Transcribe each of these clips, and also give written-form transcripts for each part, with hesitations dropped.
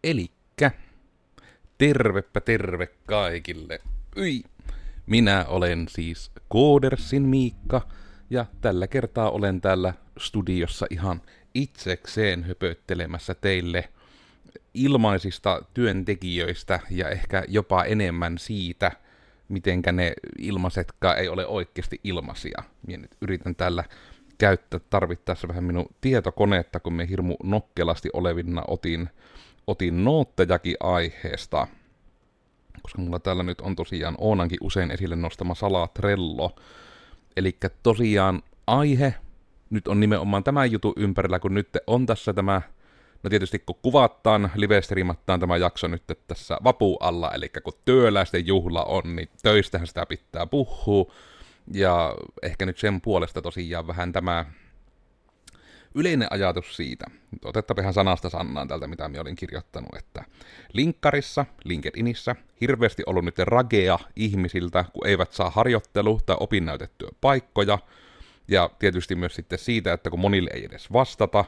Elikkä, tervepä terve kaikille. Minä olen siis Koodersin Miikka, ja tällä kertaa olen täällä studiossa ihan itsekseen höpöttelemässä teille ilmaisista työntekijöistä ja ehkä jopa enemmän siitä, mitenkä ne ilmaisetkaan ei ole oikeasti ilmaisia. Minä nyt yritän täällä käyttää tarvittaessa vähän minun tietokonetta, kun me hirmu nokkelasti olevinna otin noottejakin aiheesta. Koska mulla täällä nyt on tosiaan Oonankin usein esille nostama Salatrello. Elikkä tosiaan aihe nyt on nimenomaan tämän jutun ympärillä, kun nyt on tässä tämä, no tietysti kun kuvataan, live-streamattaan tämä jakso nyt tässä vapun alla, eli kun työläisten juhla on, niin töistähän sitä pitää puhua. Ja ehkä nyt sen puolesta tosiaan vähän tämä yleinen ajatus siitä. Otetaan ihan sanasta sanaan tältä, mitä minä olin kirjoittanut, että linkkarissa, LinkedInissä, hirveästi ollut nyt ragea ihmisiltä, kun eivät saa harjoittelu- tai opinnäytetyöpaikkoja, ja tietysti myös sitten siitä, että kun monille ei edes vastata,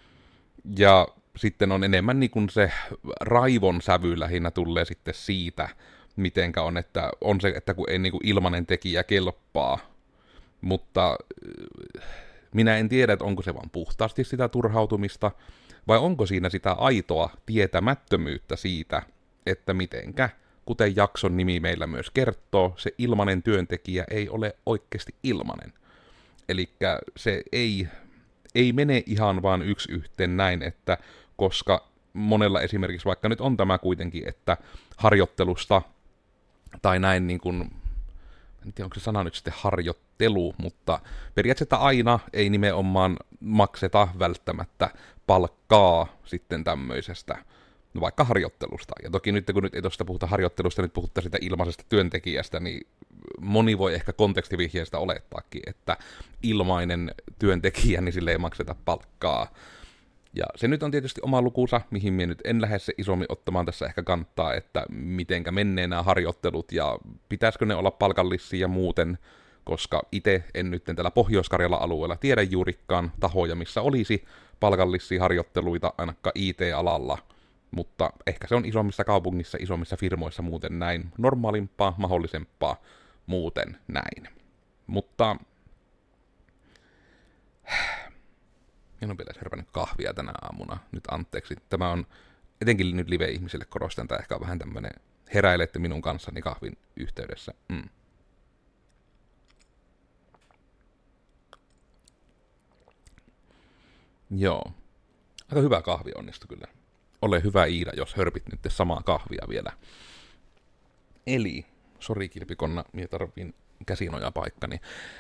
ja sitten on enemmän niin kuin se raivon sävy lähinnä tulee sitten siitä, mitenkä on se, että kun ei niin kuin ilmainen tekijä kelpaa, mutta minä en tiedä, että onko se vaan puhtaasti sitä turhautumista, vai onko siinä sitä aitoa tietämättömyyttä siitä, että mitenkä, kuten jakson nimi meillä myös kertoo, se ilmainen työntekijä ei ole oikeasti ilmainen. Elikkä se ei mene ihan vaan yksi yhteen näin, että koska monella esimerkiksi, vaikka nyt on tämä kuitenkin, että harjoittelusta tai näin niin kuin, en tiedä, onko se sana nyt sitten harjoittelu, mutta periaatteessa aina ei nimenomaan makseta välttämättä palkkaa sitten tämmöisestä, no vaikka harjoittelusta. Ja toki nyt kun nyt ei tuosta puhuta harjoittelusta, nyt puhutaan sitä ilmaisesta työntekijästä, niin moni voi ehkä kontekstivihjeestä olettaakin, että ilmainen työntekijä, niin sille ei makseta palkkaa. Ja se nyt on tietysti oma lukunsa, mihin minä nyt en lähde se isommin ottamaan tässä ehkä kantaa, että mitenkä menee nämä harjoittelut ja pitäisikö ne olla palkallisia ja muuten, koska itse en nyt täällä Pohjois-Karjalan alueella tiedä juurikaan tahoja, missä olisi palkallisia harjoitteluita ainakaan IT-alalla, mutta ehkä se on isommissa kaupungissa, isommissa firmoissa muuten näin normaalimpaa, mahdollisempaa muuten näin. Mutta minun on vielä herännyt kahvia tänä aamuna. Nyt anteeksi. Tämä on etenkin nyt live-ihmisille korostan, tai ehkä on vähän tämmönen heräilette minun kanssani kahvin yhteydessä. Joo. Aika hyvä kahvi onnistui kyllä. Ole hyvä Iida, jos hörpit nyt samaa kahvia vielä. Eli, sori kilpikonna, minä tarvin käsinojapaikkani.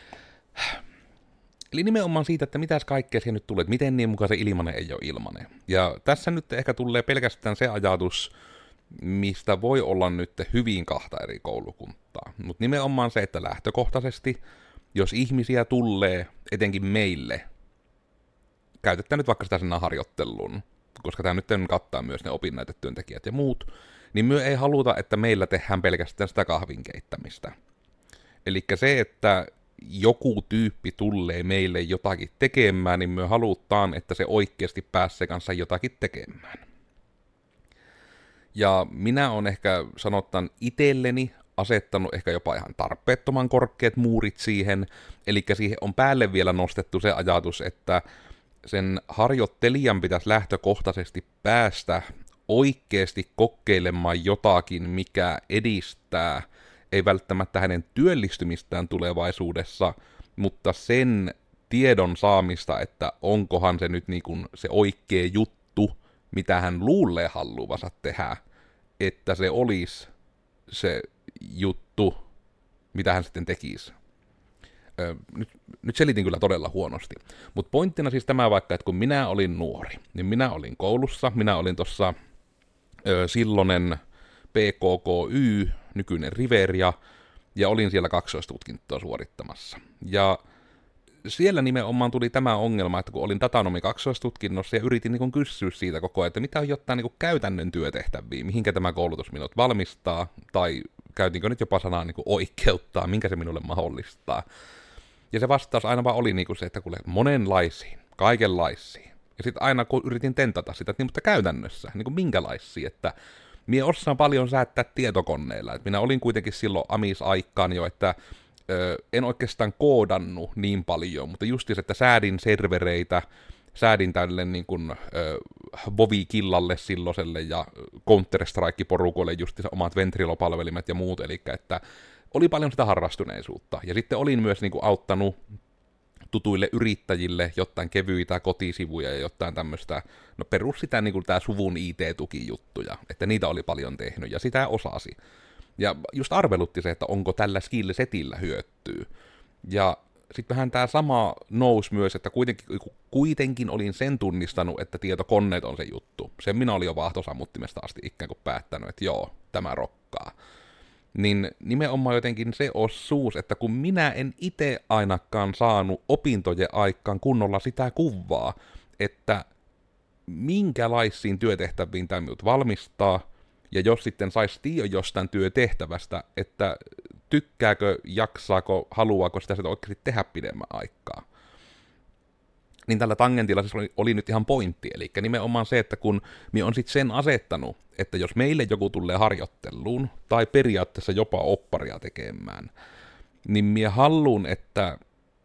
Eli nimenomaan siitä, että mitäs kaikkea siihen nyt tulee, että miten niin mukaan se ilmanen ei ole ilmanen. Ja tässä nyt ehkä tulee pelkästään se ajatus, mistä voi olla nyt hyvin kahta eri koulukuntaa. Mutta nimenomaan se, että lähtökohtaisesti, jos ihmisiä tulee etenkin meille, käytetään nyt vaikka sitä sanaa harjoitteluun, koska tämä nyt kattaa myös ne opinnäytetyöntekijät ja muut, niin me ei haluta, että meillä tehdään pelkästään sitä kahvin keittämistä. Eli se, että joku tyyppi tulee meille jotakin tekemään, niin me halutaan, että se oikeasti pääsee kanssa jotakin tekemään. Ja minä olen ehkä sanottan itselleni asettanut ehkä jopa ihan tarpeettoman korkeat muurit siihen, eli siihen on päälle vielä nostettu se ajatus, että sen harjoittelijan pitäisi lähtökohtaisesti päästä oikeasti kokeilemaan jotakin, mikä edistää ei välttämättä hänen työllistymistään tulevaisuudessa, mutta sen tiedon saamista, että onkohan se nyt niin kuin se oikea juttu, mitä hän luulee haluavansa tehdä, että se olisi se juttu, mitä hän sitten tekisi. Nyt selitin kyllä todella huonosti. Mutta pointtina siis tämä vaikka, että kun minä olin nuori, niin minä olin koulussa, minä olin tuossa silloinen PKKY, nykyinen Riveria, ja olin siellä kaksoistutkintoa suorittamassa. Ja siellä nimenomaan tuli tämä ongelma, että kun olin datanomi kaksoistutkinnossa ja yritin niin kysyä siitä koko ajan, että mitä on jotain niin käytännön työtehtäviä, mihinkä tämä koulutus minut valmistaa, tai käytinkö nyt jopa sanaa niin oikeuttaa, minkä se minulle mahdollistaa. Ja se vastaus aina vaan oli niin se, että kuule monenlaisiin, kaikenlaisiin. Ja sitten aina kun yritin tentata sitä, että niin, mutta käytännössä, niin kuin minkälaisia, että mie osaan paljon säättää tietokoneella. Et minä olin kuitenkin silloin Amis-aikaan jo, että en oikeastaan koodannut niin paljon, mutta justiinsa, että säädin servereitä, säädin tälle niin kuin Vovi-killalle silloiselle ja Counter-Strike-porukoille justiinsa omat Ventrilo-palvelimet ja muut, eli että oli paljon sitä harrastuneisuutta. Ja sitten olin myös niin kuin auttanut tutuille yrittäjille jotain kevyitä kotisivuja ja jotain tämmöistä, no perus sitä niin kuin tää suvun IT-tukijuttuja, että niitä oli paljon tehnyt ja sitä osasi. Ja just arvelutti se, että onko tällä skill-setillä hyötyä. Ja sitten vähän tämä sama nousi myös, että kuitenkin olin sen tunnistanut, että tietokoneet on se juttu. Sen minä olin jo vaahtosammuttimesta asti ikään kuin päättänyt, että joo, tämä rokkaa. Niin nimenomaan jotenkin se osuus, että kun minä en itse ainakaan saanut opintojen aikaan kunnolla sitä kuvaa, että minkälaisiin työtehtäviin tämä minut valmistaa, ja jos sitten saisi tiedon jostain työtehtävästä, että tykkääkö, jaksaako, haluaako sitä oikeasti tehdä pidemmän aikaa. Niin tällä tangentilla siis oli nyt ihan pointti, eli nimenomaan se, että kun minä on sitten sen asettanut, että jos meille joku tulee harjoitteluun, tai periaatteessa jopa opparia tekemään, niin minä haluan, että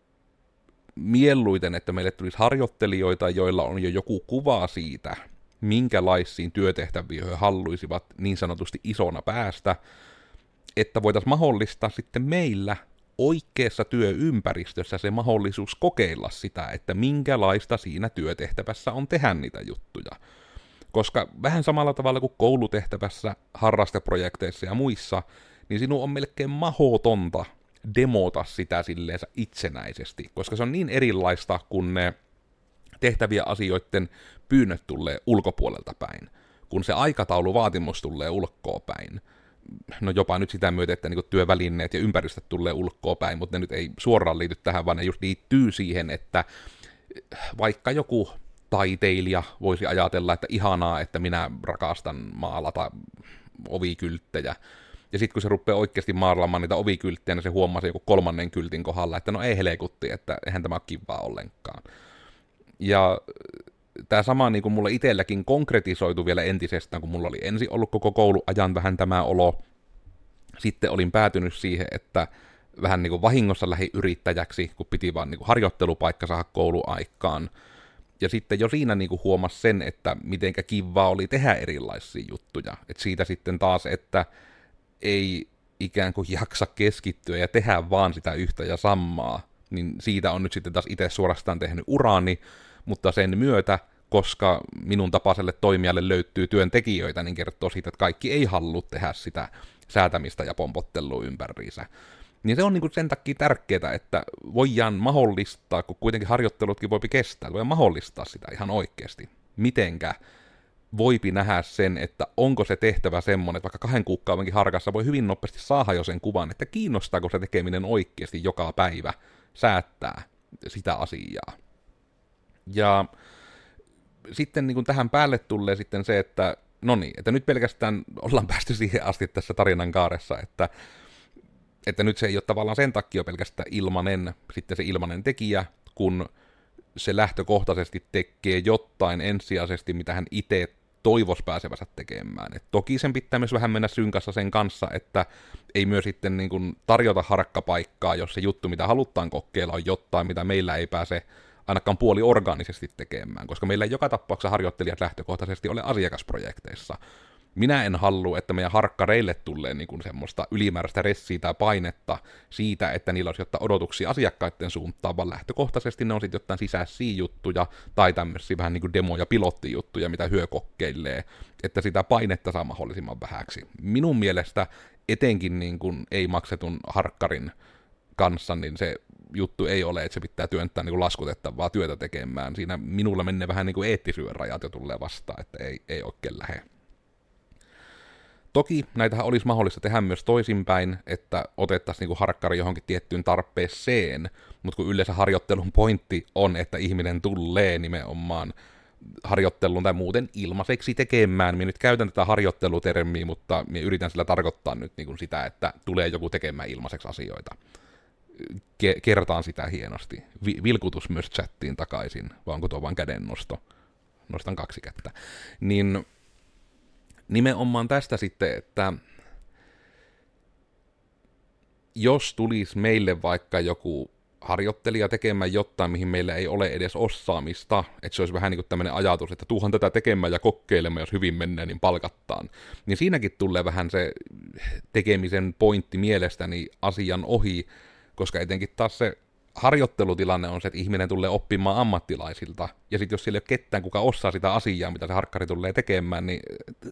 mieluiten, että meille tulisi harjoittelijoita, joilla on jo joku kuva siitä, minkälaisiin työtehtäviin he haluaisivat niin sanotusti isona päästä, että voitaisiin mahdollistaa sitten meillä oikeassa työympäristössä se mahdollisuus kokeilla sitä, että minkälaista siinä työtehtävässä on tehdä niitä juttuja. Koska vähän samalla tavalla kuin koulutehtävässä, harrasteprojekteissa ja muissa, niin sinun on melkein mahdotonta demota sitä silleensä itsenäisesti, koska se on niin erilaista, kun ne tehtäviä asioiden pyynnöt tulee ulkopuolelta päin, kun se aikatauluvaatimus tulee ulkoa päin. No jopa nyt sitä myötä, että niinku työvälineet ja ympäristöt tulee ulkoa päin, mutta ne nyt ei suoraan liity tähän, vaan ne just liittyy siihen, että vaikka joku taiteilija voisi ajatella, että ihanaa, että minä rakastan maalata ovikylttejä, ja sitten kun se rupeaa oikeasti maalaamaan niitä ovikylttejä, niin se huomasi joku 3. kyltin kohdalla, että no ei helekutti, että eihän tämä ole kivaa ollenkaan. Ja tämä sama niin kuin mulle itselläkin konkretisoitu vielä entisestään, kun mulla oli ensin ollut koko kouluajan vähän tämä olo. Sitten olin päätynyt siihen, että vähän niin kuin vahingossa lähdin yrittäjäksi, kun piti vaan niin kuin harjoittelupaikka saada kouluaikaan. Ja sitten jo siinä niin kuin huomasi sen, että mitenkä kivaa oli tehdä erilaisia juttuja. Et siitä sitten taas, että ei ikään kuin jaksa keskittyä ja tehdä vaan sitä yhtä ja samaa, niin siitä on nyt sitten taas itse suorastaan tehnyt uraani, mutta sen myötä, koska minun tapaiselle toimijalle löytyy työntekijöitä, niin kertoo siitä, että kaikki ei halua tehdä sitä säätämistä ja pompottelua ympäriinsä. Niin se on niin kuin sen takia tärkeää, että voidaan mahdollistaa, kun kuitenkin harjoittelutkin voipi kestää, voidaan mahdollistaa sitä ihan oikeasti. Mitenkä voipi nähdä sen, että onko se tehtävä semmoinen, että vaikka 2 kuukaudenkin harkassa voi hyvin nopeasti saada jo sen kuvan, että kiinnostaako se tekeminen oikeasti joka päivä säättää sitä asiaa. Ja sitten niin kuin tähän päälle tulee sitten se, että no niin, että nyt pelkästään ollaan päästy siihen asti tässä tarinan kaaressa, että nyt se ei ole tavallaan sen takia pelkästään sitten se ilmanen tekijä, kun se lähtökohtaisesti tekee jotain ensisijaisesti, mitä hän itse toivoisi pääsevänsä tekemään. Et toki sen pitää myös vähän mennä synkassa sen kanssa, että ei myös sitten niin kuin tarjota harkkapaikkaa, jos se juttu, mitä halutaan kokeilla, on jotain, mitä meillä ei pääse ainakaan puoliorgaanisesti tekemään, koska meillä ei joka tapauksessa harjoittelijat lähtökohtaisesti ole asiakasprojekteissa. Minä en halua, että meidän harkkareille tulee niin kuin semmoista ylimääräistä ressiä tai painetta siitä, että niillä olisi jotain odotuksia asiakkaiden suuntaan, vaan lähtökohtaisesti ne on sitten jotain sisäisiä juttuja tai tämmöisiä vähän niin kuin demo- ja pilottijuttuja, mitä hyö kokkeilee, että sitä painetta saa mahdollisimman vähäksi. Minun mielestä etenkin niin kuin ei-maksetun harkkarin kanssa, niin se juttu ei ole, että se pitää työntää niin kuin laskutettavaa työtä tekemään. Siinä minulla menee vähän niin kuin eettisyyden rajat jo tulee vastaan, että ei oikein lähde. Toki näitähän olisi mahdollista tehdä myös toisinpäin, että otettaisiin niin harkkari johonkin tiettyyn tarpeeseen, mutta kun yleensä harjoittelun pointti on, että ihminen tulee nimenomaan harjoittelun tai muuten ilmaiseksi tekemään. Minä nyt käytän tätä harjoittelutermiä, mutta minä yritän sillä tarkoittaa nyt niin kuin sitä, että tulee joku tekemään ilmaiseksi asioita. Kertaan sitä hienosti. Vilkutus myös chattiin takaisin, vai onko tuo vaan kädennosto? nostan 2 kättä. Niin nimenomaan tästä sitten, että jos tulisi meille vaikka joku harjoittelija tekemään jotain, mihin meillä ei ole edes osaamista, että se olisi vähän niin kuin tämmöinen ajatus, että tuuhan tätä tekemään ja kokeilemaan, jos hyvin mennään, niin palkattaan. Niin siinäkin tulee vähän se tekemisen pointti mielestäni asian ohi, koska etenkin taas se harjoittelutilanne on se, että ihminen tulee oppimaan ammattilaisilta, ja sitten jos siellä ei ole ketään, kuka osaa sitä asiaa, mitä se harkkari tulee tekemään, niin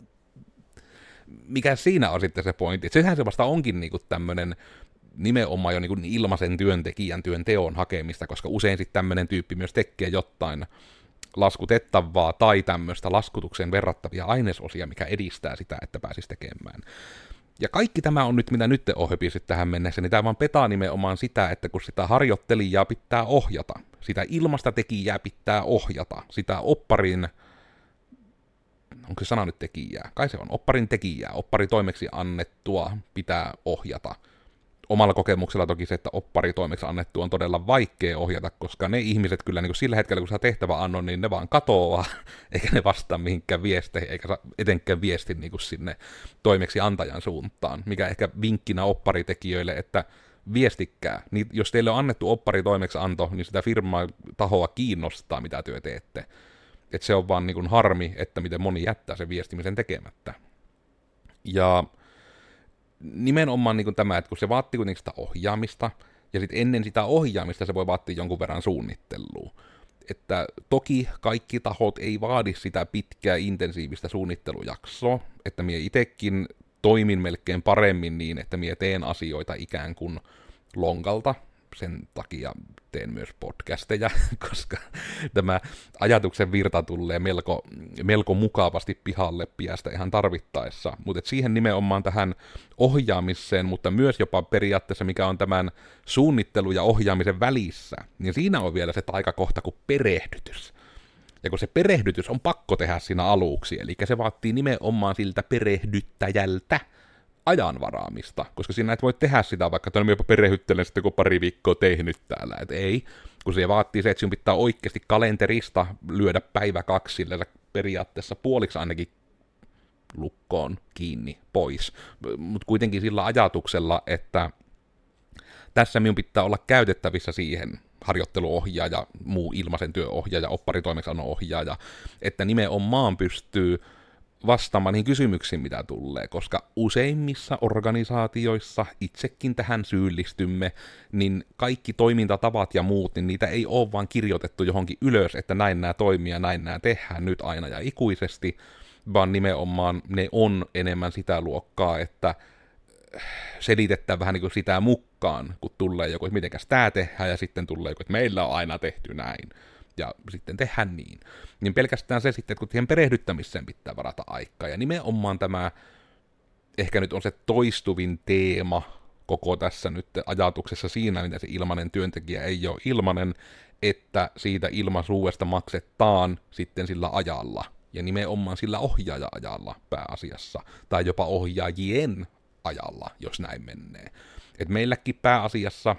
mikä siinä on sitten se pointti? Sehän se vasta onkin niinku tämmöinen nimenomaan jo niinku ilmaisen työntekijän työn teon hakemista, koska usein sitten tämmöinen tyyppi myös tekee jotain laskutettavaa tai tämmöistä laskutukseen verrattavia ainesosia, mikä edistää sitä, että pääsisi tekemään. Ja kaikki tämä on nyt, mitä nyt te ohjepisit tähän mennessä, niin tämä vaan petaa nimenomaan sitä, että kun sitä harjoittelijaa pitää ohjata, sitä ilmasta tekijää pitää ohjata, sitä opparin, onko se sana nyt tekijää? Kai se on, opparin tekijää, oppari toimeksi annettua pitää ohjata. Omalla kokemuksella toki se, että oppari toimeksi annettua on todella vaikea ohjata, koska ne ihmiset kyllä niin kuin sillä hetkellä, kun saa tehtävä annon, niin ne vaan katoaa, eikä ne vastaa mihinkään viesteihin, eikä saa etenkään viestin niin kuin sinne toimeksi antajan suuntaan, mikä ehkä vinkkinä opparitekijöille, että viestikkää. Niin jos teille on annettu oppari toimeksi anto, niin sitä firmaa tahoa kiinnostaa, mitä työ teette. Että se on vaan niin kuin harmi, että miten moni jättää sen viestimisen tekemättä. Ja nimenomaan niin kuin tämä, että kun se vaatii kuitenkin sitä ohjaamista, ja sitten ennen sitä ohjaamista se voi vaatia jonkun verran suunnittelua. Että toki kaikki tahot ei vaadi sitä pitkää intensiivistä suunnittelujaksoa, että minä itsekin toimin melkein paremmin niin, että minä teen asioita ikään kuin lonkalta. Sen takia teen myös podcasteja, koska tämä ajatuksen virta tulee melko mukavasti pihalle piästä ihan tarvittaessa. Mutta siihen nimenomaan tähän ohjaamiseen, mutta myös jopa periaatteessa, mikä on tämän suunnittelu- ja ohjaamisen välissä, niin siinä on vielä se taikakohta kuin perehdytys. Ja kun se perehdytys on pakko tehdä siinä aluksi, eli se vaatii nimenomaan siltä perehdyttäjältä ajanvaraamista, koska siinä et voi tehdä sitä, vaikka että jopa perehdyttelen sitten, kun 2 viikkoa tehnyt täällä, et ei, kun se vaatii se, että sinun pitää oikeasti kalenterista lyödä päivä 2, sillä periaatteessa puoliksi ainakin lukkoon, kiinni, pois, mutta kuitenkin sillä ajatuksella, että tässä minun pitää olla käytettävissä siihen harjoitteluohjaaja, muu ilmaisen työohjaaja, opparitoimeksiannon ohjaaja, että nimenomaan pystyy vastaamaan niihin kysymyksiin, mitä tulee, koska useimmissa organisaatioissa, itsekin tähän syyllistymme, niin kaikki toimintatavat ja muut, niin niitä ei ole vaan kirjoitettu johonkin ylös, että näin nämä toimii ja näin nämä tehdään nyt aina ja ikuisesti, vaan nimenomaan ne on enemmän sitä luokkaa, että selitetään vähän niin kuin sitä mukaan, kun tulee joku, että mitenkäs tämä tehdään, ja sitten tulee joku, että meillä on aina tehty näin. Ja sitten tehdään niin. Niin pelkästään se sitten, että kun siihen perehdyttämiseen pitää varata aikaa. Ja nimenomaan tämä, ehkä nyt on se toistuvin teema koko tässä nyt ajatuksessa siinä, mitä se ilmainen työntekijä ei ole ilmainen, että siitä ilmaisuudesta maksetaan sitten sillä ajalla. Ja nimenomaan sillä ohjaaja-ajalla pääasiassa. Tai jopa ohjaajien ajalla, jos näin menee. Et meilläkin pääasiassa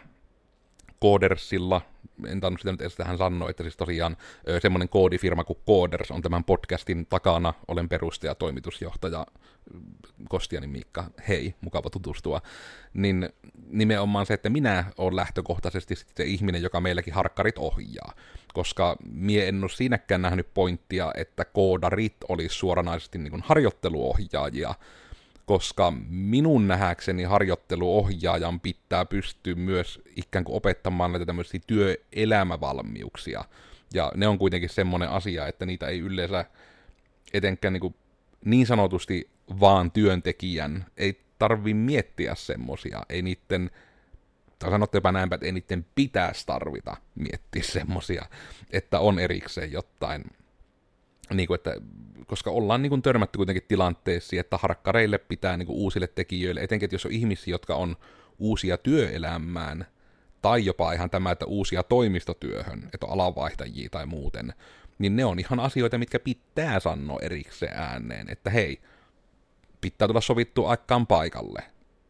Codersilla, en tainnut sitä nyt edes tähän sanoa, että siis tosiaan semmoinen koodifirma kuin Coders on tämän podcastin takana, olen perustaja, toimitusjohtaja, Kostiani Miikka, hei, mukava tutustua, niin nimenomaan se, että minä olen lähtökohtaisesti se ihminen, joka meilläkin harkkarit ohjaa, koska mie en ole siinäkään nähnyt pointtia, että koodarit olisi suoranaisesti niin kuin harjoitteluohjaajia, koska minun nähdäkseni harjoitteluohjaajan pitää pystyä myös ikään kuin opettamaan näitä tämmöisiä työelämävalmiuksia. Ja ne on kuitenkin semmoinen asia, että niitä ei yleensä etenkään niin sanotusti vaan työntekijän, ei tarvi miettiä semmosia, ei niitten, tai sanottepa näinpä, että ei niitten pitäisi tarvita miettiä semmosia, että on erikseen jotain, niin kuin, että, koska ollaan niin kuin törmätty kuitenkin tilanteessa, että harkkareille pitää niin kuin uusille tekijöille, etenkin että jos on ihmisiä, jotka on uusia työelämään, tai jopa ihan tämä, että uusia toimistotyöhön, että on alanvaihtajia tai muuten, niin ne on ihan asioita, mitkä pitää sanoa erikseen ääneen, että hei, pitää tulla sovittua aikaan paikalle,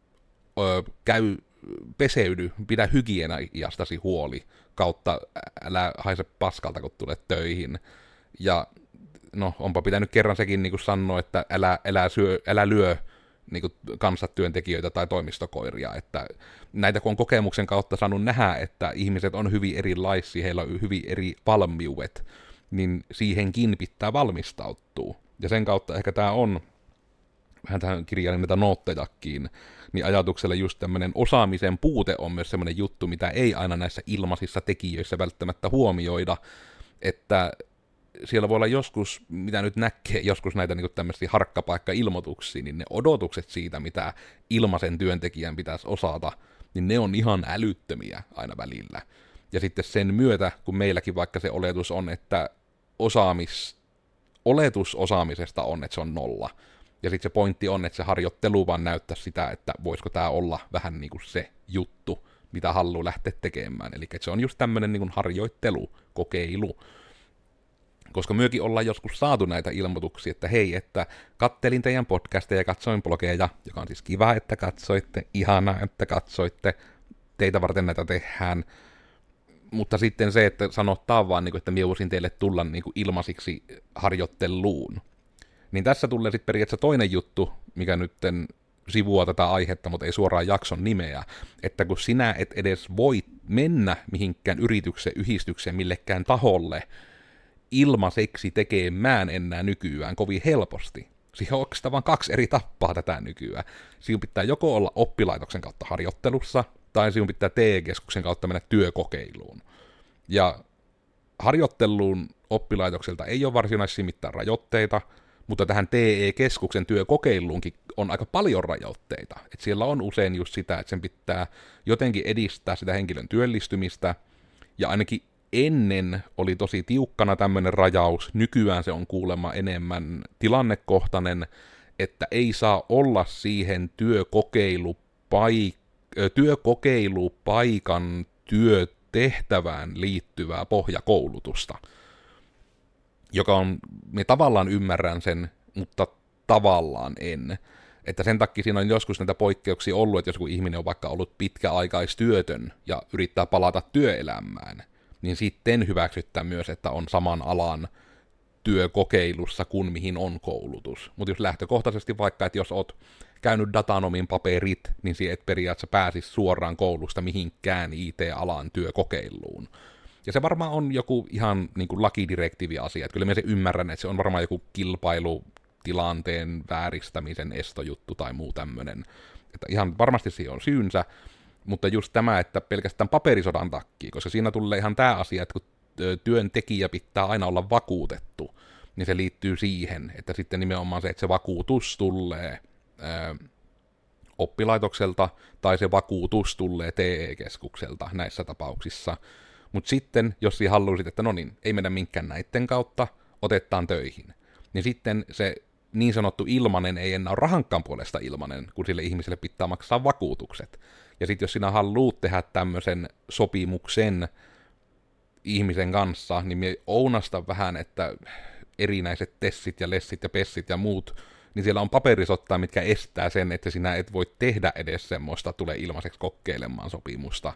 käy, peseydy, pidä hygieniastasi huoli, kautta älä haise paskalta, kun tulet töihin, ja no onpa pitänyt kerran sekin niin kuin sanoa, että älä lyö niin kuin kanssatyöntekijöitä tai toimistokoiria, että näitä kun on kokemuksen kautta saanut nähdä, että ihmiset on hyvin erilaisia, heillä on hyvin eri valmiudet, niin siihenkin pitää valmistautua. Ja sen kautta ehkä tämä on, vähän tähän kirjailin näitä noottejakin, niin ajatuksella just tämmöinen osaamisen puute on myös semmoinen juttu, mitä ei aina näissä ilmaisissa tekijöissä välttämättä huomioida, että siellä voi olla joskus, mitä nyt näkee, joskus näitä niin tämmöisiä harkkapaikka-ilmoituksia, niin ne odotukset siitä, mitä ilmaisen työntekijän pitäisi osata, niin ne on ihan älyttömiä aina välillä. Ja sitten sen myötä, kun meilläkin vaikka se oletus on, että oletus osaamisesta on, että se on 0. Ja sitten se pointti on, että se harjoittelu vaan näyttää sitä, että voisiko tämä olla vähän niin kuin se juttu, mitä haluaa lähteä tekemään. Eli se on just tämmöinen niin kuin harjoittelu, kokeilu. Koska myökin ollaan joskus saatu näitä ilmoituksia, että hei, että kattelin teidän podcasteja ja katsoin blogeja, joka on siis kiva, että katsoitte, ihanaa, että katsoitte, teitä varten näitä tehdään. Mutta sitten se, että sanottaa vaan, että minä voisin teille tulla ilmaisiksi harjoitteluun. Niin tässä tulee sitten periaatteessa toinen juttu, mikä nyt sivuaa tätä aihetta, mutta ei suoraan jakson nimeä, että kun sinä et edes voi mennä mihinkään yritykseen, yhdistykseen, millekään taholle ilmaiseksi tekemään enää nykyään kovin helposti. Siihen on oikeastaan vain 2 eri tappaa tätä nykyään. Sinun pitää joko olla oppilaitoksen kautta harjoittelussa, tai sinun pitää TE-keskuksen kautta mennä työkokeiluun. Ja harjoitteluun oppilaitokselta ei ole varsinaisesti mitään rajoitteita, mutta tähän TE-keskuksen työkokeiluunkin on aika paljon rajoitteita. Et siellä on usein just sitä, että sen pitää jotenkin edistää sitä henkilön työllistymistä, ja ainakin ennen oli tosi tiukkana tämmöinen rajaus, nykyään se on kuulemma enemmän tilannekohtainen, että ei saa olla siihen työkokeilupaikan työtehtävään liittyvää pohjakoulutusta, joka on, minä tavallaan ymmärrän sen, mutta tavallaan en. Että sen takia siinä on joskus näitä poikkeuksia ollut, että jos kun ihminen on vaikka ollut pitkäaikaistyötön ja yrittää palata työelämään, niin sitten hyväksyttää myös, että on saman alan työkokeilussa kuin mihin on koulutus. Mutta jos lähtökohtaisesti vaikka, että jos oot käynyt datanomin paperit, niin siihen et periaatteessa pääsisi suoraan koulusta mihinkään IT-alan työkokeiluun. Ja se varmaan on joku ihan niin kuin lakidirektiivi-asia, että kyllä minä se ymmärrän, että se on varmaan joku kilpailutilanteen vääristämisen estojuttu tai muu tämmöinen. Että ihan varmasti siihen on syynsä, mutta just tämä, että pelkästään paperisodan takia, koska siinä tulee ihan tämä asia, että kun työntekijä pitää aina olla vakuutettu, niin se liittyy siihen, että sitten nimenomaan se, että se vakuutus tulee oppilaitokselta tai se vakuutus tulee TE-keskukselta näissä tapauksissa. Mutta sitten, jos sinä haluaisit, että no niin, ei mennä minkään näitten kautta, otetaan töihin, niin sitten se niin sanottu ilmanen ei enää ole rahankaan puolesta ilmanen, kun sille ihmiselle pitää maksaa vakuutukset. Ja sitten jos sinä haluat tehdä tämmöisen sopimuksen ihmisen kanssa, niin minä ounastan vähän, että erinäiset tessit ja lessit ja pessit ja muut, niin siellä on paperisottaa, mitkä estää sen, että sinä et voi tehdä edes semmoista tule ilmaiseksi kokeilemaan sopimusta.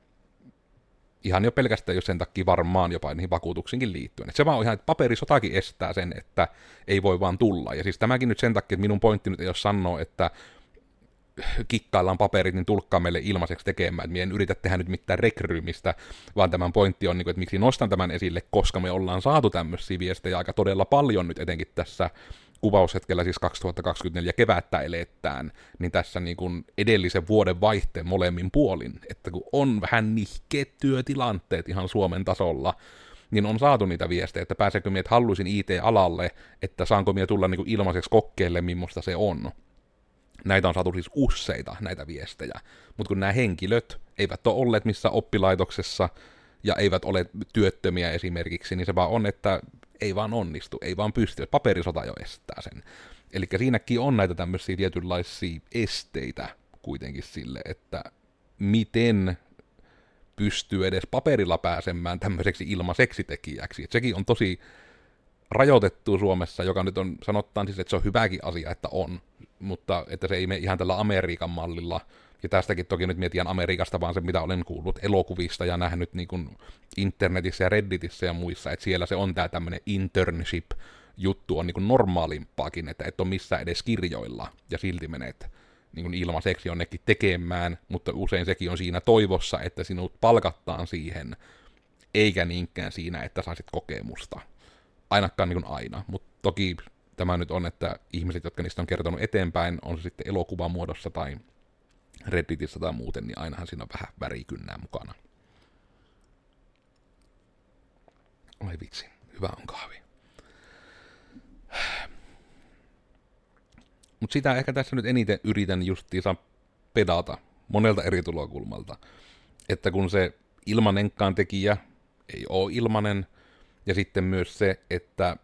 Ihan jo pelkästään jos sen takia varmaan jopa niihin vakuutuksiinkin liittyen. Et se vaan on ihan, että paperisotakin estää sen, että ei voi vaan tulla. Ja siis tämäkin nyt sen takia, että minun pointti nyt ei ole sanoa, että kikkaillaan paperit, niin tulkkaa meille ilmaiseksi tekemään. Et minä en yritä tehdä nyt mitään rekryymistä, vaan tämän pointti on, että miksi nostan tämän esille, koska me ollaan saatu tämmöisiä viestejä aika todella paljon nyt etenkin tässä kuvaushetkellä, siis 2024 kevättä elettään, niin tässä niin kuin edellisen vuoden vaihteen molemmin puolin, että kun on vähän nihkeet työtilanteet ihan Suomen tasolla, niin on saatu niitä viestejä, että pääseekö minä, että haluaisin IT-alalle, että saanko minä tulla niin kuin ilmaiseksi kokkeelle, millaista se on. Näitä on saatu siis useita näitä viestejä, mutta kun nämä henkilöt eivät ole olleet missään oppilaitoksessa ja eivät ole työttömiä esimerkiksi, niin se vaan on, että ei vaan onnistu, ei vaan pysty, paperisota jo estää sen. Eli siinäkin on näitä tämmöisiä tietynlaisia esteitä kuitenkin sille, että miten pystyy edes paperilla pääsemään tämmöiseksi ilmaiseksi tekijäksi. Et sekin on tosi rajoitettu Suomessa, joka nyt on, sanotaan siis, että se on hyväkin asia, että on, mutta että se ei mene ihan tällä Amerikan mallilla. Ja tästäkin toki nyt mietin Amerikasta vaan se, mitä olen kuullut elokuvista ja nähnyt niin kuin internetissä ja Redditissä ja muissa, että siellä se on tämä tämmöinen internship, juttu on niin kuin normaalimpaakin, että et ole missään edes kirjoilla, ja silti menet niin kuin ilmaiseksi jonnekin tekemään, mutta usein sekin on siinä toivossa, että sinut palkattaan siihen, eikä niinkään siinä, että saisit kokemusta. Ainakaan niin kuin aina, mutta toki tämä nyt on, että ihmiset, jotka niistä on kertonut eteenpäin, on se sitten elokuvan muodossa tai Redditissä tai muuten, niin ainahan siinä on vähän värikynnää mukana. Oi vitsi, hyvä on kahvi. Mutta sitä ehkä tässä nyt eniten yritän justiinsa pedata monelta eri tulokulmalta. Että kun se ilmanenkaan tekijä ei ole ilmanen, ja sitten myös se, että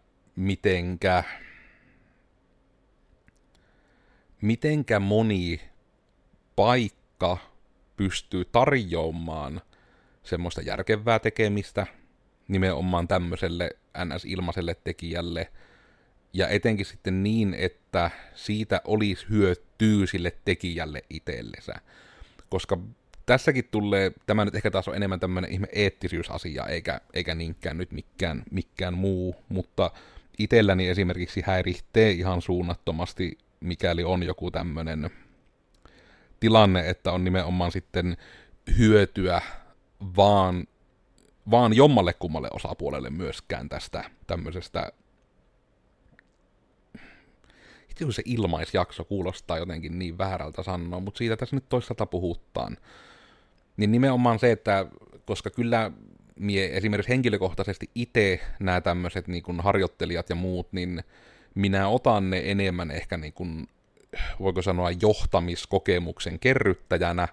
mitenkä moni paikka pystyy tarjoamaan semmoista järkevää tekemistä nimenomaan tämmöiselle NS-ilmaiselle tekijälle, ja etenkin sitten niin, että siitä olisi hyötyä sille tekijälle itsellensä. Koska tässäkin tulee, tämä nyt ehkä taas on enemmän tämmöinen ihme eettisyysasia, eikä niinkään nyt mikään muu, mutta itselläni esimerkiksi häiritsee ihan suunnattomasti, mikäli on joku tämmöinen tilanne, että on nimenomaan sitten hyötyä vaan jommalle kummalle osapuolelle myöskään tästä tämmöisestä. Itse se ilmaisjakso kuulostaa jotenkin niin väärältä sanoa, mutta siitä tässä nyt toisaalta puhutaan. Niin nimenomaan se, että koska kyllä mie esimerkiksi henkilökohtaisesti itse nämä tämmöiset niin kuin harjoittelijat ja muut, niin minä otan ne enemmän ehkä niin kuin, voiko sanoa, johtamiskokemuksen kerryttäjänä,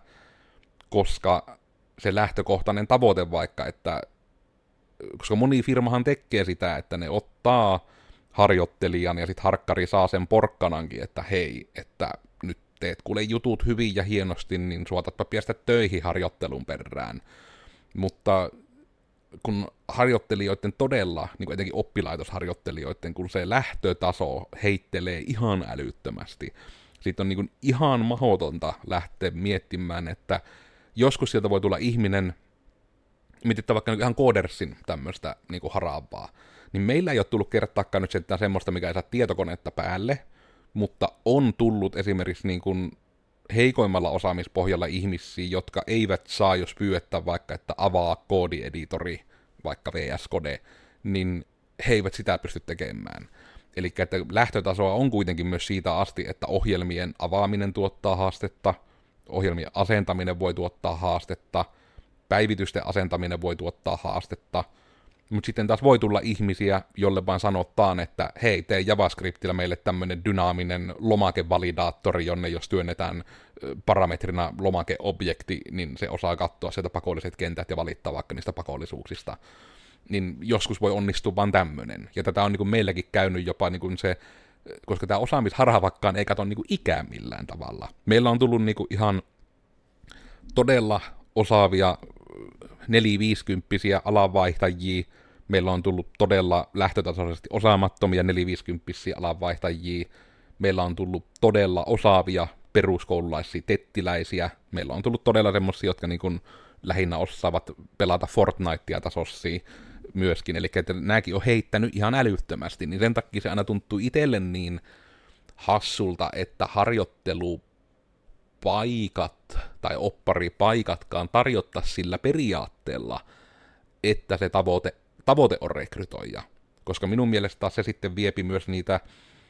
koska se lähtökohtainen tavoite vaikka, että koska moni firmahan tekee sitä, että ne ottaa harjoittelijan ja sitten harkkari saa sen porkkanankin, että hei, että nyt teet kuule jutut hyvin ja hienosti, niin suotatpa päästä töihin harjoittelun perään. Mutta kun harjoittelijoiden todella, niin kuin etenkin oppilaitosharjoittelijoiden, kun se lähtötaso heittelee ihan älyttömästi, siitä on niin kuin ihan mahdotonta lähteä miettimään, että joskus sieltä voi tulla ihminen, mietitään vaikka ihan Codersin tämmöistä niin kuin haraavaa, niin meillä ei ole tullut kertaakaan nyt semmoista, mikä ei saa tietokonetta päälle, mutta on tullut esimerkiksi niin kuin heikoimmalla osaamispohjalla ihmisiä, jotka eivät saa, jos pyydetään vaikka, että avaa koodieditori, vaikka VS Code, niin he eivät sitä pysty tekemään. Eli että lähtötasoa on kuitenkin myös siitä asti, että ohjelmien avaaminen tuottaa haastetta, ohjelmien asentaminen voi tuottaa haastetta, päivitysten asentaminen voi tuottaa haastetta, mutta sitten taas voi tulla ihmisiä, jolle vaan sanotaan, että hei, tee JavaScriptillä meille tämmöinen dynaaminen lomakevalidaattori, jonne jos työnnetään parametrina lomakeobjekti, niin se osaa katsoa sieltä pakolliset kentät ja valittaa vaikka niistä pakollisuuksista. Niin joskus voi onnistua vaan tämmöinen. Ja tätä on niin kuin meilläkin käynyt jopa niin kuin se, koska tämä osaamisharhavakkaan ei katso niin kuin ikää millään tavalla. Meillä on tullut niin kuin ihan todella osaavia 4-50-vuotiaita alanvaihtajia, meillä on tullut todella lähtötasoisesti osaamattomia 4-50-vuotiaita alanvaihtajia, meillä on tullut todella osaavia peruskoululaisia tettiläisiä, meillä on tullut todella semmosia, jotka niin kuin lähinnä osaavat pelata Fortnitea tasoisia myöskin, eli että nämäkin on heittänyt ihan älyttömästi, niin sen takia se aina tuntuu itselle niin hassulta, että harjoittelupaikat tai opparipaikatkaan tarjottaa sillä periaatteella, että se tavoite on rekrytoija. Koska minun mielestä taas se sitten viepi myös niitä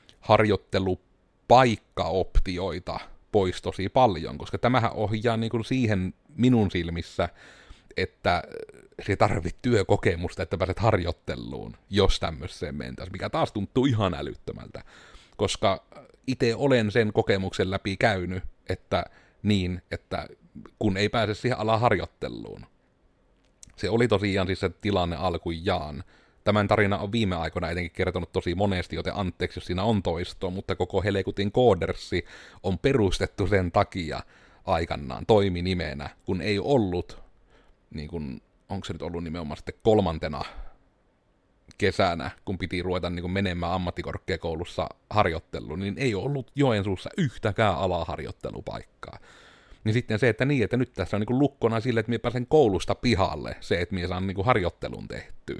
harjoittelupaikkaoptioita pois tosi paljon, koska tämähän ohjaa niin kuin siihen minun silmissä, että se tarvit työkokemusta, että pääset harjoitteluun, jos tämmöiseen mentäisiin, mikä taas tuntuu ihan älyttömältä. Koska itse olen sen kokemuksen läpi käynyt, että kun ei pääse siihen alan harjoitteluun. Se oli tosiaan siis se tilanne alkujaan. Tämän tarina on viime aikoina etenkin kertonut tosi monesti, joten anteeksi, jos siinä on toistoa, mutta koko Helekutin Codersi on perustettu sen takia aikanaan toiminimenä, kun ei ollut, niin kun, onko se nyt ollut nimenomaan sitten 3. kesänä, kun piti ruveta niin kun menemään ammattikorkeakoulussa harjoitteluun, niin ei ollut Joensuussa yhtäkään alaharjoittelupaikkaa. Niin sitten se, että nyt tässä on niin kun lukkona sille, että minä pääsen koulusta pihalle, se, että minä saan niin kun harjoittelun tehtyä.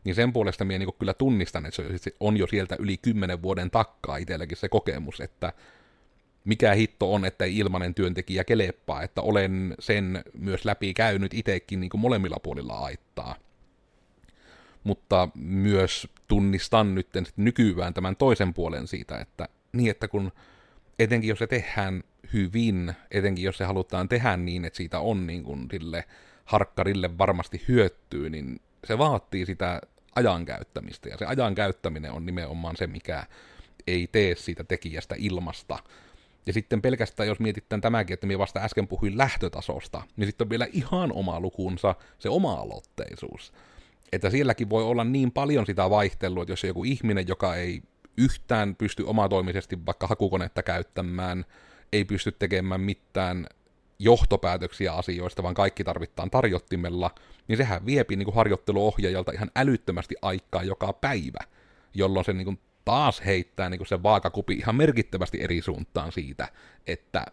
niin sen puolesta minä niin kyllä tunnistan, että se on jo sieltä yli 10 vuoden takkaa itselläkin se kokemus, että mikä hitto on, että ei ilmanen työntekijä keleppaa, että olen sen myös läpi käynyt itsekin niin molemmilla puolilla aittaa. Mutta myös tunnistan nyt nykyään tämän toisen puolen siitä, että niin, että kun etenkin jos se tehdään hyvin, etenkin jos se halutaan tehdä niin, että siitä on niin kuin sille harkkarille varmasti hyötyy, niin se vaatii sitä ajan käyttämistä, ja se ajan käyttäminen on nimenomaan se, mikä ei tee siitä tekijästä ilmasta. Ja sitten pelkästään, jos mietitään tämäkin, että minä vasta äsken puhuin lähtötasosta, niin sitten on vielä ihan oma lukunsa se oma-aloitteisuus. Että sielläkin voi olla niin paljon sitä vaihtelua, että jos on joku ihminen, joka ei yhtään pysty omatoimisesti vaikka hakukonetta käyttämään, ei pysty tekemään mitään johtopäätöksiä asioista, vaan kaikki tarvitaan tarjottimella, niin sehän viepi niin kuin harjoitteluohjaajalta ihan älyttömästi aikaa joka päivä, jolloin se niin kuin taas heittää niin kuin se vaakakupi ihan merkittävästi eri suuntaan siitä, että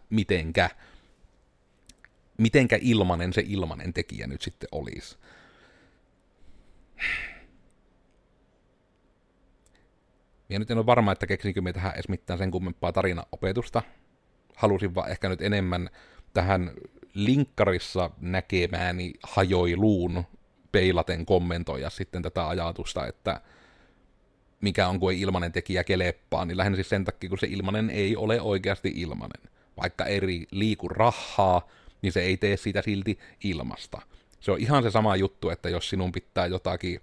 mitenkä ilmanen se ilmanen tekijä nyt sitten olisi. Minä nyt en ole varma, että keksinkö me tähän edes mitään sen kummempaa tarinaopetusta. Halusin vaan ehkä nyt enemmän tähän linkkarissa näkemääni hajoiluun peilaten kommentoida sitten tätä ajatusta, että mikä on, kun ei ilmanen tekijä keleppaa, niin lähinnä siis sen takia, kun se ilmanen ei ole oikeasti ilmanen. Vaikka eri liiku rahaa, niin se ei tee siitä silti ilmasta. Se on ihan se sama juttu, että jos sinun pitää jotakin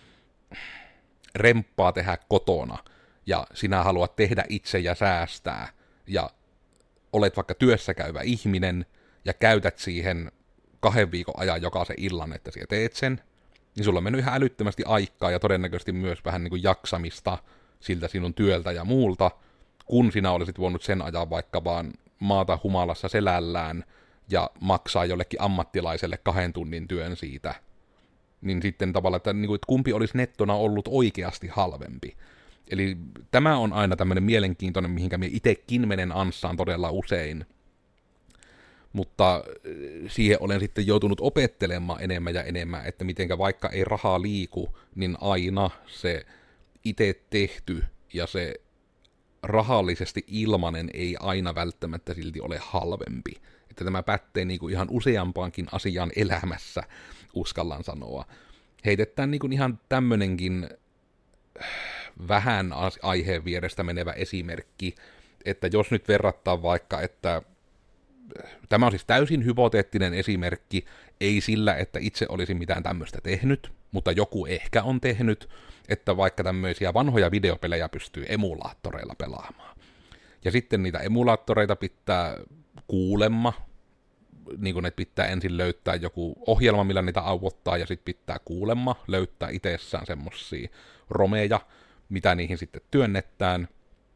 remppaa tehdä kotona, ja sinä haluat tehdä itse ja säästää, ja olet vaikka työssä käyvä ihminen, ja käytät siihen 2 viikon ajan jokaisen illan, että sinä teet sen, niin sulla on mennyt ihan älyttömästi aikaa, ja todennäköisesti myös vähän niin kuin jaksamista siltä sinun työltä ja muulta, kun sinä olisit voinut sen ajan vaikka vaan maata humalassa selällään, ja maksaa jollekin ammattilaiselle 2 tunnin työn siitä, niin sitten tavallaan, että kumpi olisi nettona ollut oikeasti halvempi. Eli tämä on aina tämmöinen mielenkiintoinen, mihinkä minä itsekin menen anssaan todella usein. Mutta siihen olen sitten joutunut opettelemaan enemmän ja enemmän, että mitenkä vaikka ei rahaa liiku, niin aina se itse tehty ja se rahallisesti ilmanen ei aina välttämättä silti ole halvempi. Että tämä pätee niin kuin ihan useampaankin asiaan elämässä, uskallan sanoa. Heitetään niin kuin ihan tämmönenkin vähän aiheen vierestä menevä esimerkki, että jos nyt verrataan vaikka, että tämä on siis täysin hypoteettinen esimerkki, ei sillä, että itse olisi mitään tämmöistä tehnyt, mutta joku ehkä on tehnyt, että vaikka tämmöisiä vanhoja videopelejä pystyy emulaattoreilla pelaamaan. Ja sitten niitä emulaattoreita pitää kuulemma, niin kuin että pitää ensin löytää joku ohjelma, millä niitä auottaa, ja sitten pitää kuulemma löytää itsessään semmosia romeja, mitä niihin sitten työnnetään,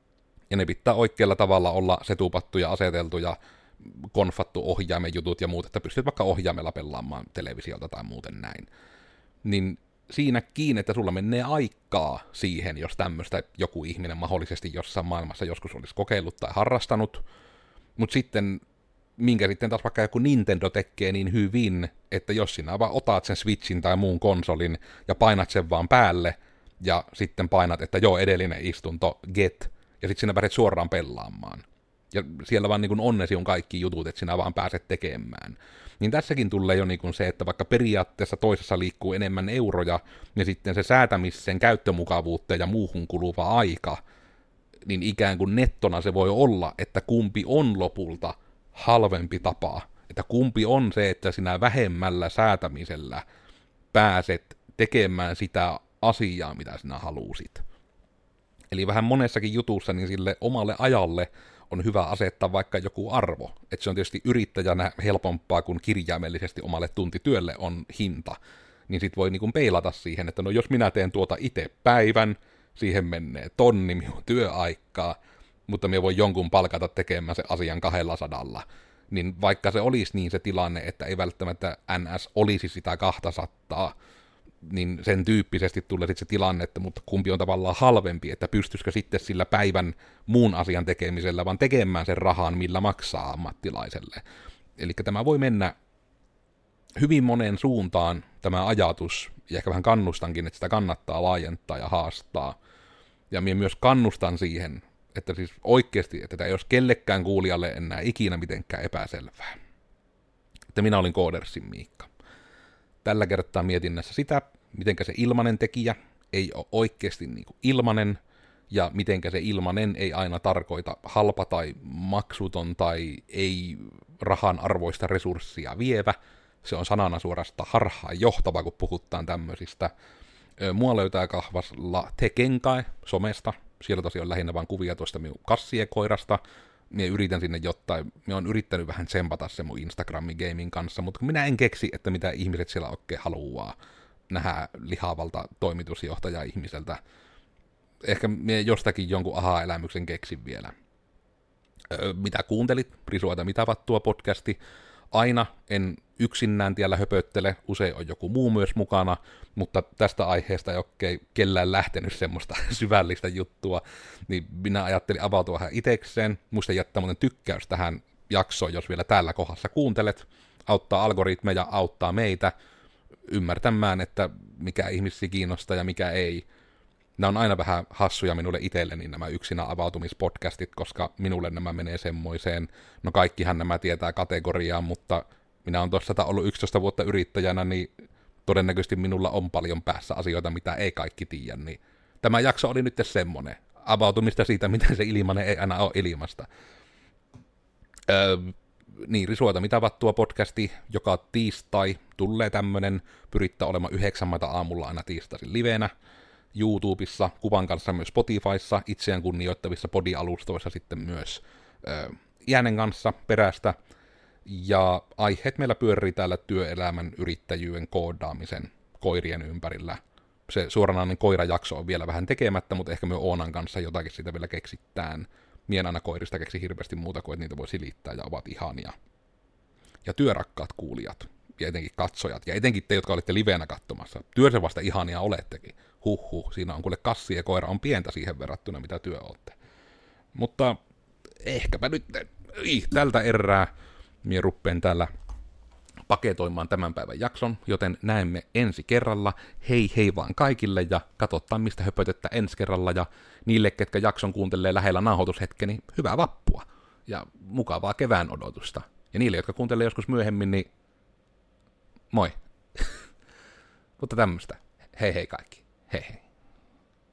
ja ne pitää oikealla tavalla olla setupattu ja aseteltu ja konfattu ohjaimen jutut ja muut, että pystyt vaikka ohjaimella pelaamaan televisiolta tai muuten näin. Niin siinäkin, että sulla menee aikaa siihen, jos tämmöistä joku ihminen mahdollisesti jossain maailmassa joskus olisi kokeillut tai harrastanut, mutta sitten minkä sitten taas vaikka joku Nintendo tekee niin hyvin, että jos sinä vaan otat sen Switchin tai muun konsolin ja painat sen vaan päälle, ja sitten painat, että joo, edellinen istunto, get, ja sitten sinä pääset suoraan pelaamaan. Ja siellä vaan niin onnesi on kaikki jutut, että sinä vaan pääset tekemään. Niin tässäkin tulee jo niin se, että vaikka periaatteessa toisessa liikkuu enemmän euroja, niin sitten se säätämisen käyttömukavuuteen ja muuhun kuluva aika, niin ikään kuin nettona se voi olla, että kumpi on lopulta halvempi tapa. Että kumpi on se, että sinä vähemmällä säätämisellä pääset tekemään sitä asiaa, mitä sinä halusit. Eli vähän monessakin jutussa niin sille omalle ajalle on hyvä asettaa vaikka joku arvo. Että se on tietysti yrittäjänä helpompaa, kun kirjaimellisesti omalle tuntityölle on hinta. Niin sit voi niinku peilata siihen, että no jos minä teen tuota itse päivän, siihen menee tonni minun työaikaa, mutta minä voin jonkun palkata tekemään se asian 200. Niin vaikka se olisi niin se tilanne, että ei välttämättä NS olisi sitä 200, niin sen tyyppisesti tulee sitten se tilanne, että mutta kumpi on tavallaan halvempi, että pystyisikö sitten sillä päivän muun asian tekemisellä, vaan tekemään sen rahan, millä maksaa ammattilaiselle. Eli tämä voi mennä hyvin moneen suuntaan, tämä ajatus, ja ehkä vähän kannustankin, että sitä kannattaa laajentaa ja haastaa. Ja minä myös kannustan siihen, että siis oikeasti, että tämä ei olisi kellekään kuulijalle enää ikinä mitenkään epäselvää. Että minä olin Koodersin Miikka. Tällä kertaa mietinnässä sitä, mitenkä se ilmanen tekijä ei ole oikeasti niin kuin ilmanen, ja mitenkä se ilmanen ei aina tarkoita halpa tai maksuton tai ei rahan arvoista resurssia vievä. Se on sanana suorasta harhaan johtava, kun puhutaan tämmöisistä. Mua löytää kahvaslla Tekenkai somesta. Siellä tosiaan lähinnä vaan kuvia tuosta minun kassiekoirasta. Minä yritän sinne jotain. Minä olen yrittänyt vähän tsempata se mun Instagramin gaming kanssa, mutta minä en keksi, että mitä ihmiset siellä oikein haluaa nähdä lihavalta toimitusjohtaja-ihmiseltä. Ehkä minä jostakin jonkun aha-elämyksen keksin vielä. Mitä kuuntelit? Risuata mitä vattua podcasti. Aina en yksinään tiellä höpöttele, usein on joku muu myös mukana, mutta tästä aiheesta ei ole kellään lähtenyt semmoista syvällistä juttua, niin minä ajattelin avautua vähän itekseen. Muista jättää muuten tykkäys tähän jaksoon, jos vielä täällä kohdassa kuuntelet. Auttaa algoritmeja, auttaa meitä ymmärtämään, että mikä ihmisiä kiinnostaa ja mikä ei. Nämä on aina vähän hassuja minulle itselleni nämä yksinä avautumispodcastit, koska minulle nämä menee semmoiseen, no kaikkihan nämä tietää kategoriaan, mutta minä olen tuossa ollut 11 vuotta yrittäjänä, niin todennäköisesti minulla on paljon päässä asioita, mitä ei kaikki tiedä, niin tämä jakso oli nyt semmoinen, avautumista siitä, miten se ilmanen ei aina ole ilmasta. Niin, Risuota mitä vattua podcasti, joka tiistai tulee tämmönen, pyrittää olemaan 9 aamulla aina tiistaisin livenä, YouTubessa, kuvan kanssa myös Spotifyssa, itseään kunnioittavissa podialustoissa sitten myös äänen kanssa perästä. Ja aiheet meillä pyörii täällä työelämän yrittäjyyden koodaamisen koirien ympärillä. Se suoranainen koirajakso on vielä vähän tekemättä, mutta ehkä me Oonan kanssa jotakin siitä vielä keksitään. Mien aina koirista keksi hirveästi muuta kuin, että niitä voi silittää ja ovat ihania. Ja työrakkaat kuulijat, ja etenkin katsojat, ja etenkin te, jotka olitte liveenä katsomassa. Työ se vasta ihania olettekin. Siinä on kuule kassi ja koira on pientä siihen verrattuna, mitä työ olette. Mutta ehkäpä nyt tältä erää minä ruppeen täällä paketoimaan tämän päivän jakson, joten näemme ensi kerralla. Hei hei vaan kaikille ja katsotaan mistä höpötettä ensi kerralla ja niille, ketkä jakson kuuntelee lähellä nauhoitushetken, niin hyvää vappua ja mukavaa kevään odotusta. Ja niille, jotka kuuntelee joskus myöhemmin, niin moi. Mutta tämmöistä. Hei hei kaikki. Hei hei.